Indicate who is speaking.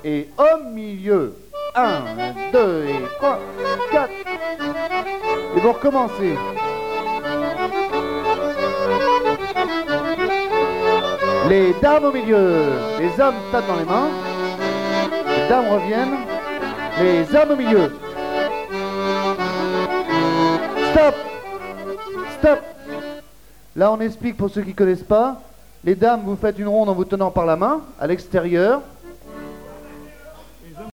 Speaker 1: et au milieu. 1, 2 et 3, 4. Et vous recommencez. Les dames au milieu, les hommes tapent dans les mains. Les dames reviennent. Les hommes au milieu. Stop! Stop! Là, on explique pour ceux qui ne connaissent pas. Les dames, vous faites une ronde en vous tenant par la main, à l'extérieur.